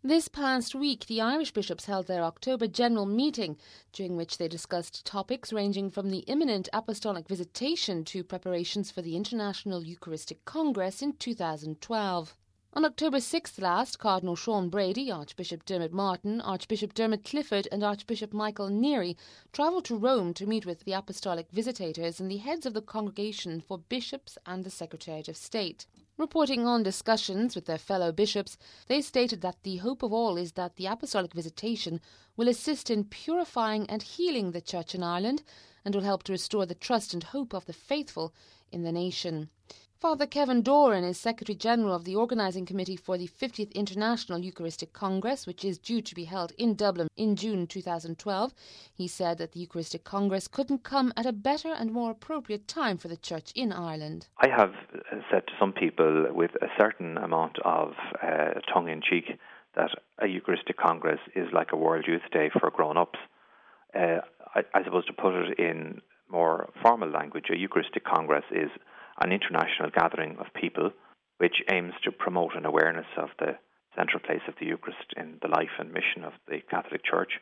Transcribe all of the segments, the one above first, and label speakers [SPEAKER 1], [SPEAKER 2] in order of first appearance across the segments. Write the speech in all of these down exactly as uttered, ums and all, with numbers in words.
[SPEAKER 1] This past week, the Irish bishops held their October general meeting, during which they discussed topics ranging from the imminent apostolic visitation to preparations for the International Eucharistic Congress in two thousand twelve. On October sixth last, Cardinal Sean Brady, Archbishop Dermot Martin, Archbishop Dermot Clifford and Archbishop Michael Neary travelled to Rome to meet with the apostolic visitators and the heads of the Congregation for Bishops and the Secretariat of State. Reporting on discussions with their fellow bishops, they stated that the hope of all is that the apostolic visitation will assist in purifying and healing the Church in Ireland and will help to restore the trust and hope of the faithful in the nation. Father Kevin Doran is Secretary-General of the Organising Committee for the fiftieth International Eucharistic Congress, which is due to be held in Dublin in June two thousand twelve. He said that the Eucharistic Congress couldn't come at a better and more appropriate time for the Church in Ireland.
[SPEAKER 2] I have said to some people with a certain amount of uh, tongue-in-cheek that a Eucharistic Congress is like a World Youth Day for grown-ups. Uh, I, I suppose to put it in more formal language, a Eucharistic Congress is an international gathering of people which aims to promote an awareness of the central place of the Eucharist in the life and mission of the Catholic Church,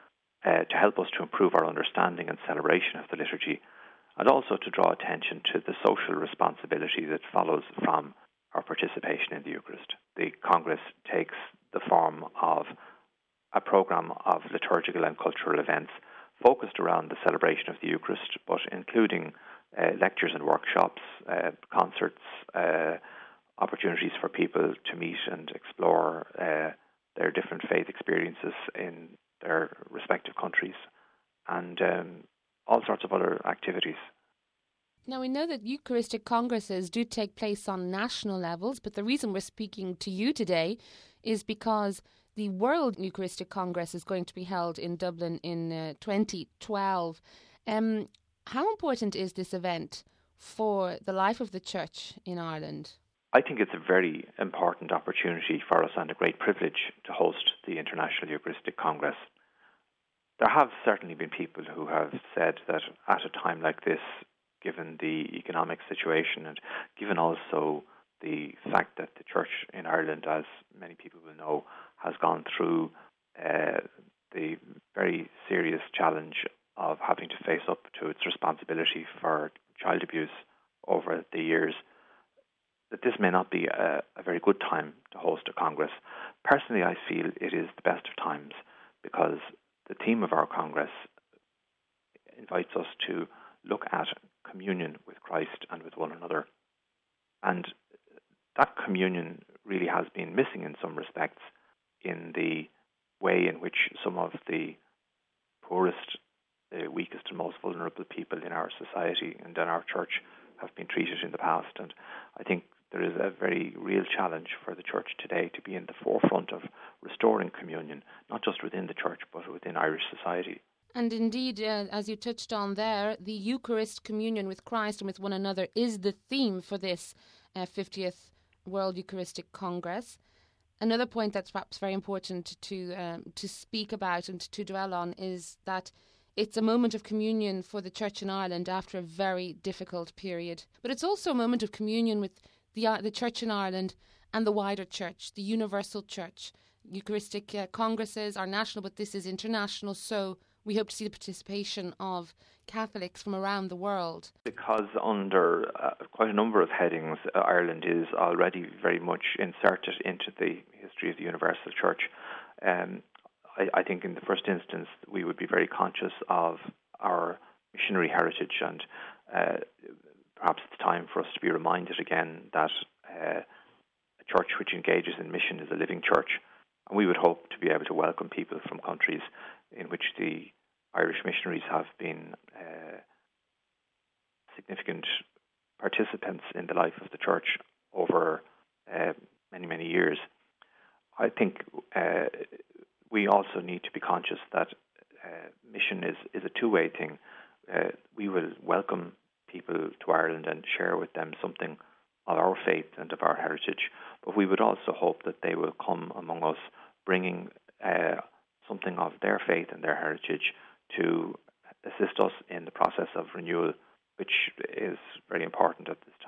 [SPEAKER 2] uh, to help us to improve our understanding and celebration of the liturgy, and also to draw attention to the social responsibility that follows from our participation in the Eucharist. The Congress takes the form of a programme of liturgical and cultural events focused around the celebration of the Eucharist, but including Uh, lectures and workshops, uh, concerts, uh, opportunities for people to meet and explore uh, their different faith experiences in their respective countries, and um, all sorts of other activities.
[SPEAKER 1] Now, we know that Eucharistic Congresses do take place on national levels, but the reason we're speaking to you today is because the World Eucharistic Congress is going to be held in Dublin in uh, twenty twelve. Um, How important is this event for the life of the Church in Ireland?
[SPEAKER 2] I think it's a very important opportunity for us and a great privilege to host the International Eucharistic Congress. There have certainly been people who have said that at a time like this, given the economic situation and given also the fact that the Church in Ireland, as many people will know, has gone through uh, the very serious challenge of having to face up to its responsibility for child abuse over the years, that this may not be a, a very good time to host a Congress. Personally, I feel it is the best of times because the theme of our Congress invites us to look at communion with Christ and with one another. And that communion really has been missing in some respects in the way in which some of the poorest, the weakest and most vulnerable people in our society and in our church have been treated in the past. And I think there is a very real challenge for the church today to be in the forefront of restoring communion, not just within the church, but within Irish society.
[SPEAKER 1] And indeed, uh, as you touched on there, the Eucharist communion with Christ and with one another is the theme for this uh, fiftieth World Eucharistic Congress. Another point that's perhaps very important to um, to speak about and to dwell on is that it's a moment of communion for the Church in Ireland after a very difficult period. But it's also a moment of communion with the uh, the Church in Ireland and the wider Church, the universal Church. Eucharistic uh, congresses are national, but this is international, so we hope to see the participation of Catholics from around the world. Because
[SPEAKER 2] under uh, quite a number of headings, uh, Ireland is already very much inserted into the history of the universal Church. Um, I, I think in the first instance we would be very conscious of our missionary heritage, and uh, perhaps it's time for us to be reminded again that uh, a church which engages in mission is a living church, and we would hope to be able to welcome people from countries in which the Irish missionaries have been uh, significant participants in the life of the church over uh, many, many years. I think uh, we also need to be conscious that uh, mission is, is a two-way thing. Uh, we will welcome people to Ireland and share with them something of our faith and of our heritage, but we would also hope that they will come among us bringing uh, something of their faith and their heritage to assist us in the process of renewal, which is very important at this time.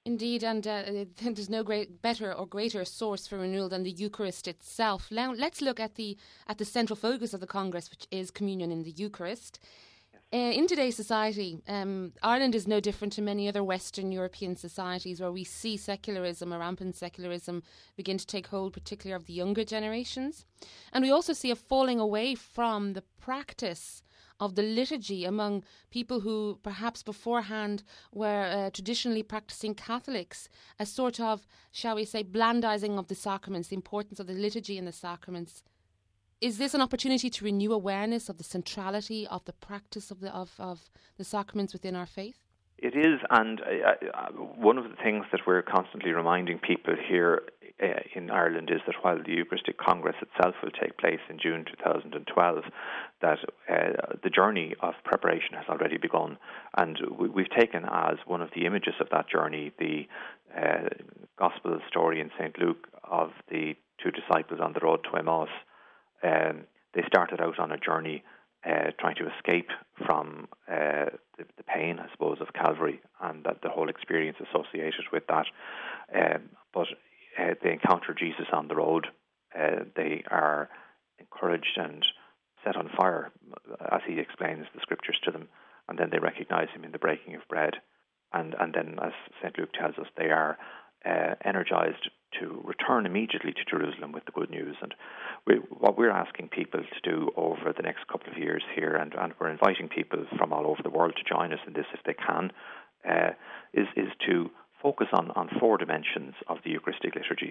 [SPEAKER 1] Indeed, and uh, there's no great, better or greater source for renewal than the Eucharist itself. Now, let's look at the at the central focus of the Congress, which is communion in the Eucharist. Uh, in today's society, um, Ireland is no different to many other Western European societies where we see secularism, a rampant secularism, begin to take hold, particularly of the younger generations. And we also see a falling away from the practice of the liturgy among people who perhaps beforehand were uh, traditionally practicing Catholics, a sort of, shall we say, blandizing of the sacraments, the importance of the liturgy and the sacraments. Is this an opportunity to renew awareness of the centrality of the practice of the of, of the sacraments within our faith?
[SPEAKER 2] It is, and uh, uh, one of the things that we're constantly reminding people here uh, in Ireland is that while the Eucharistic Congress itself will take place in June two thousand twelve, that uh, the journey of preparation has already begun, and we, we've taken as one of the images of that journey the uh, Gospel story in Saint Luke of the two disciples on the road to Emmaus. Um, they started out on a journey Uh, trying to escape from uh, the, the pain, I suppose, of Calvary and that the whole experience associated with that. Um, but uh, they encounter Jesus on the road. Uh, they are encouraged and set on fire, as he explains the scriptures to them, and then they recognize him in the breaking of bread. And, and then, as Saint Luke tells us, they are uh, energized to return immediately to Jerusalem with the good news. And we, what we're asking people to do over the next couple of years here, and, and we're inviting people from all over the world to join us in this if they can, uh, is, is to focus on, on four dimensions of the Eucharistic liturgy.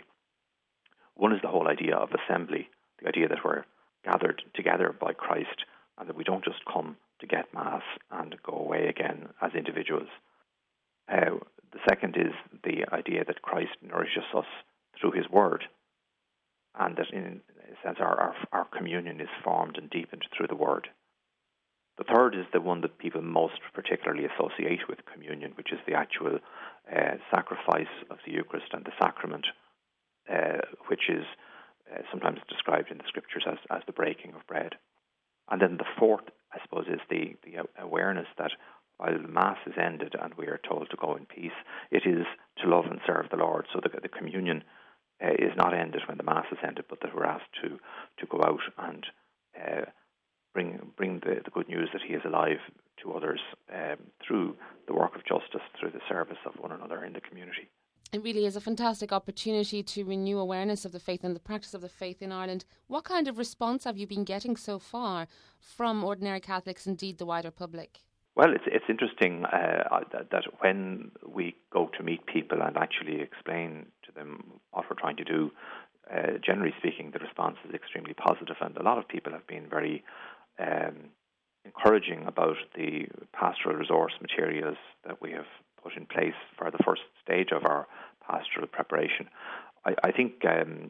[SPEAKER 2] One is the whole idea of assembly, the idea that we're gathered together by Christ and that we don't just come to get Mass and go away again as individuals. Uh, the second is the idea that Christ nourishes us through his word, and that in a sense our, our, our communion is formed and deepened through the word. The third is the one that people most particularly associate with communion, which is the actual uh, sacrifice of the Eucharist and the sacrament, uh, which is uh, sometimes described in the scriptures as, as the breaking of bread. And then the fourth, I suppose, is the, the awareness that while the Mass is ended and we are told to go in peace, it is to love and serve the Lord. So the, the communion uh, is not ended when the Mass is ended, but that we're asked to, to go out and uh, bring bring the, the good news that he is alive to others um, through the work of justice, through the service of one another in the community.
[SPEAKER 1] It really is a fantastic opportunity to renew awareness of the faith and the practice of the faith in Ireland. What kind of response have you been getting so far from ordinary Catholics, indeed the wider public?
[SPEAKER 2] Well, it's it's interesting uh, that, that when we go to meet people and actually explain to them what we're trying to do, uh, generally speaking, the response is extremely positive, and a lot of people have been very um, encouraging about the pastoral resource materials that we have put in place for the first stage of our pastoral preparation. I, I think um,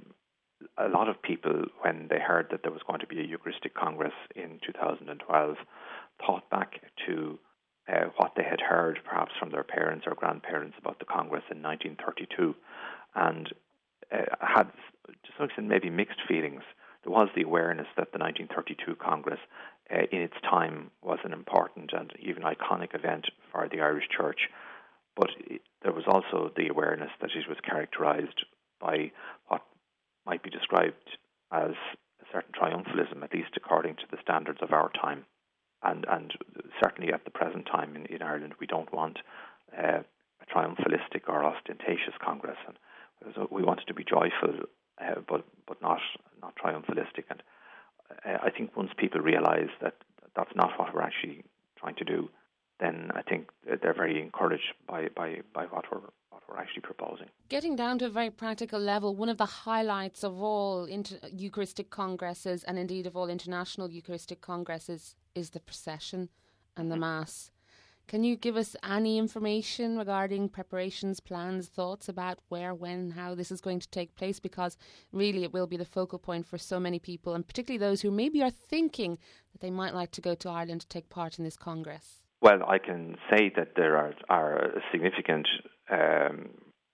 [SPEAKER 2] a lot of people, when they heard that there was going to be a Eucharistic Congress in two thousand twelve, thought back to uh, what they had heard perhaps from their parents or grandparents about the Congress in nineteen thirty-two, and uh, had to some extent maybe mixed feelings. There was the awareness that the nineteen thirty-two Congress uh, in its time was an important and even iconic event for the Irish Church, but it, there was also the awareness that it was characterised by what might be described as a certain triumphalism, at least according to the standards of our time. And and certainly at the present time in, in Ireland, we don't want uh, a triumphalistic or ostentatious Congress. And so we want it to be joyful, uh, but but not not triumphalistic. And uh, I think once people realise that that's not what we're actually trying to do, then I think they're very encouraged by, by, by what we're what we're actually proposing.
[SPEAKER 1] Getting down to a very practical level, one of the highlights of all inter- Eucharistic Congresses, and indeed of all international Eucharistic Congresses, is the procession and the Mass. Can you give us any information regarding preparations, plans, thoughts about where, when, how this is going to take place? Because really it will be the focal point for so many people, and particularly those who maybe are thinking that they might like to go to Ireland to take part in this Congress.
[SPEAKER 2] Well, I can say that there are, are significant um,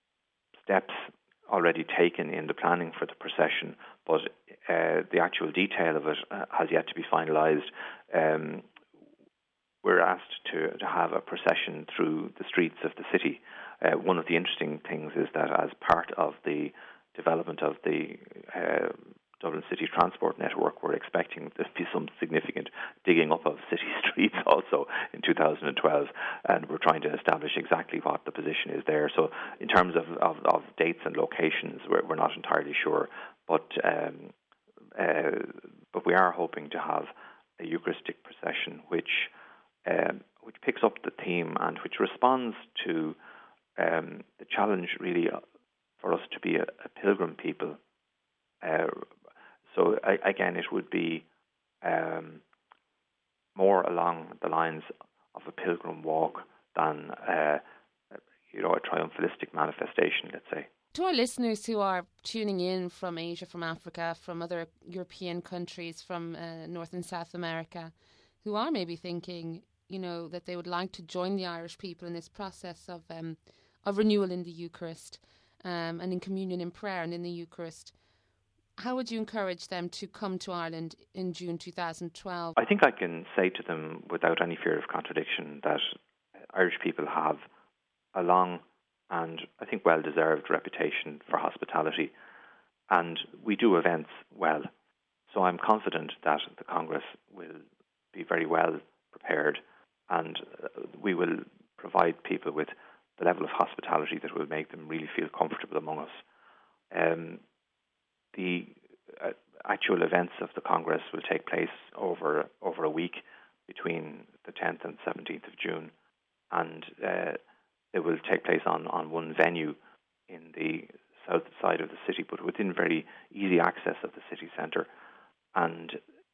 [SPEAKER 2] steps already taken in the planning for the procession, but uh, the actual detail of it uh, has yet to be finalised. Um, we're asked to, to have a procession through the streets of the city. Uh, one of the interesting things is that as part of the development of the uh, Dublin City Transport Network, we're expecting there to be some significant digging up of city streets also in two thousand twelve, and we're trying to establish exactly what the position is there. So in terms of, of, of dates and locations, we're, we're not entirely sure, but um, uh, but we are hoping to have a Eucharistic procession which um, which picks up the theme and which responds to um, the challenge really for us to be a, a pilgrim people. Uh, so I, again, it would be um, more along the lines of a pilgrim walk than uh, you know a triumphalistic manifestation, let's say.
[SPEAKER 1] To our listeners who are tuning in from Asia, from Africa, from other European countries, from uh, North and South America, who are maybe thinking, you know, that they would like to join the Irish people in this process of um, of renewal in the Eucharist um, and in communion in prayer and in the Eucharist, how would you encourage them to come to Ireland in June two thousand twelve?
[SPEAKER 2] I think I can say to them without any fear of contradiction that Irish people have a long and I think well-deserved reputation for hospitality, and we do events well. So I'm confident that the Congress will be very well prepared, and we will provide people with the level of hospitality that will make them really feel comfortable among us. Um, the uh, actual events of the Congress will take place over over a week between the tenth and seventeenth of June, and uh, it will take place on, on one venue in the south side of the city, but within very easy access of the city centre. And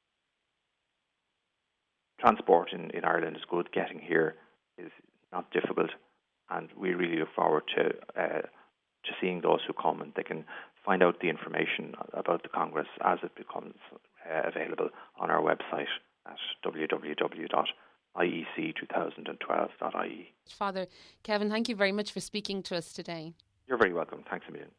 [SPEAKER 2] transport in, in Ireland is good. Getting here is not difficult, and we really look forward to uh, to seeing those who come, and they can find out the information about the Congress as it becomes uh, available on our website at w w w dot i e c twenty twelve dot i e.
[SPEAKER 1] Father Kevin, thank you very much for speaking to us today.
[SPEAKER 2] You're very welcome. Thanks a million.